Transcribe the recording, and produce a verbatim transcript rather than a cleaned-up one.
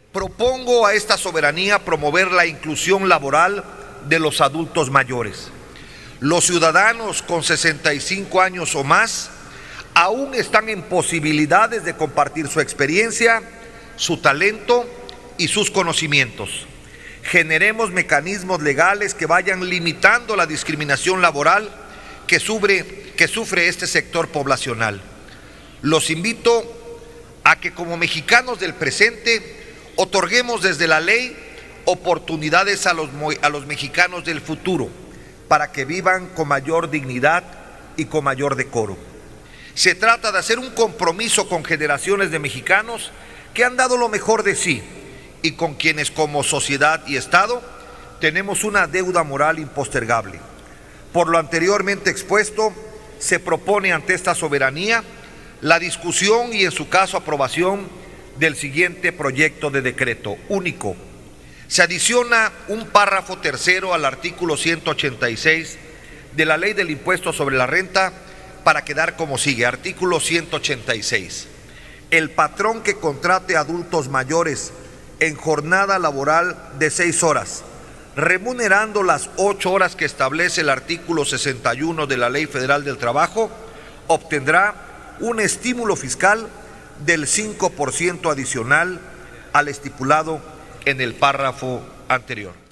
Propongo a esta soberanía promover la inclusión laboral de los adultos mayores. Los ciudadanos con sesenta y cinco años o más aún están en posibilidades de compartir su experiencia, su talento y sus conocimientos. Generemos mecanismos legales que vayan limitando la discriminación laboral que sufre, que sufre este sector poblacional. Los invito a que como mexicanos del presente otorguemos desde la ley oportunidades a los, a los mexicanos del futuro para que vivan con mayor dignidad y con mayor decoro. Se trata de hacer un compromiso con generaciones de mexicanos que han dado lo mejor de sí y con quienes como sociedad y Estado tenemos una deuda moral impostergable. Por lo anteriormente expuesto, se propone ante esta soberanía la discusión y en su caso aprobación del siguiente proyecto de decreto único. Se adiciona un párrafo tercero al artículo ciento ochenta y seis de la Ley del Impuesto sobre la Renta para quedar como sigue. Artículo ciento ochenta y seis. El patrón que contrate a adultos mayores en jornada laboral de seis horas, remunerando las ocho horas que establece el artículo sesenta y uno de la Ley Federal del Trabajo, obtendrá un estímulo fiscal del cinco por ciento adicional al estipulado en el párrafo anterior.